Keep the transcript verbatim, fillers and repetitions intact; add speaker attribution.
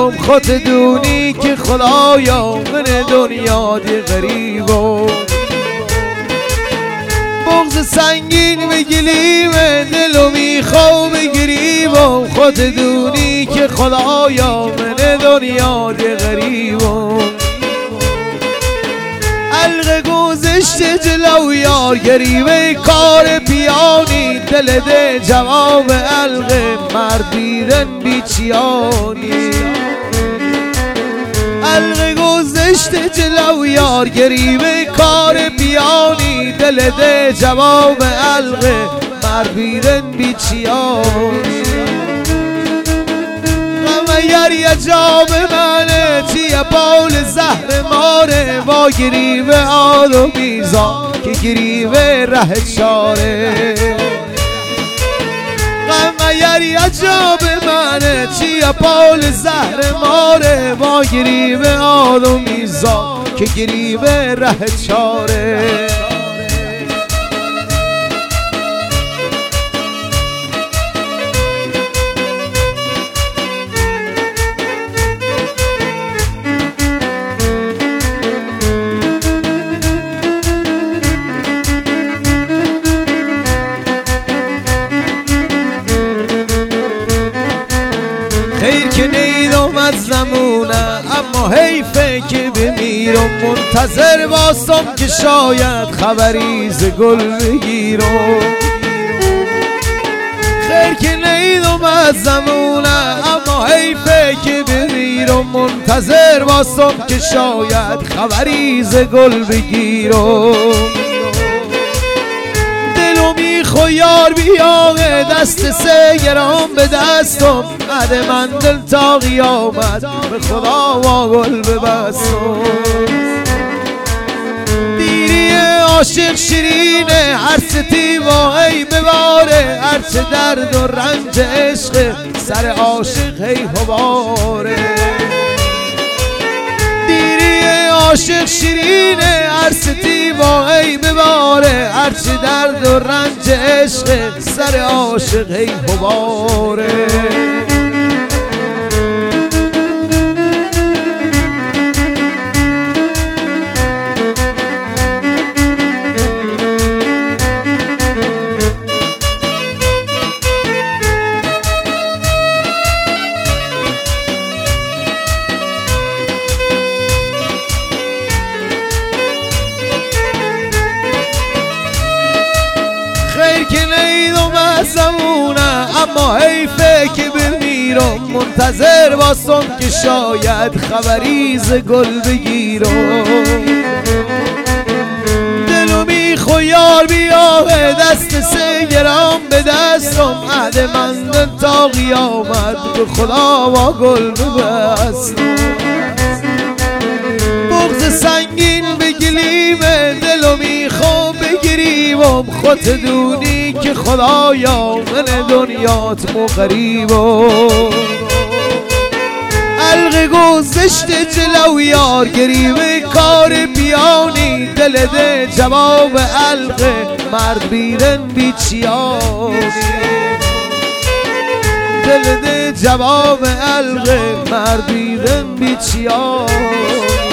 Speaker 1: بگیرم خود دونی که خدایا من دنیا دی غریبم بغض سنگین به گلیم دلو میخوام بگیرم خود دونی که خدایا من دنیا دی غریبم علق گذشته جلو یار گریبه کار پیانی دل ده جواب علق مرد بیرن بیچیانی علق گذشته جلو یار گریبه کار پیانی دل ده جواب علق مرد بیرن بیچیانی اگر یه جا به منه چیه بول زهر ماره با گریبه آدو میزان که گریبه ره چاره غم اگر یه جا به منه چیه بول زهر ماره با گریبه آدو میزان که گریبه ره چاره خیر که نیدم از زمونه اما حیفه که بمیرم منتظر باستم که شاید خبری ز گل بگیرم خیر که نیدم از زمونه اما حیفه که بمیرم منتظر باستم که شاید خبری ز گل بگیرم خو یار بیاغه دست سه گرام به دستم بعد من دل تا قیامت به خدا و گل ببستم دیری عاشق شیرینه هر ستی با ای بباره هرچه درد و رنج عشق سر عاشق هی هواره عاشق شیرینه هر ستی با ای بباره هرچه درد و رنج عشق سر عاشق ای هواره که نیدم از زمونه اما حیفه که بمیرم منتظر باستم که شاید خبری ز گل بگیرم دلو میخو یار بیاغه دست سه گرام به دستم عهد من دل تا قیامت به خدا و گل ببستم بغض سنگین به گلیم دلو میخوام بگیریم خود دونی که خدایا من دنیات مغریبم علق گذشته جلو یار گریبه کار پیانی دل ده جواب علق مرد بیرن بیچیانی دل ده جواب علق مرد بیرن بیچیانی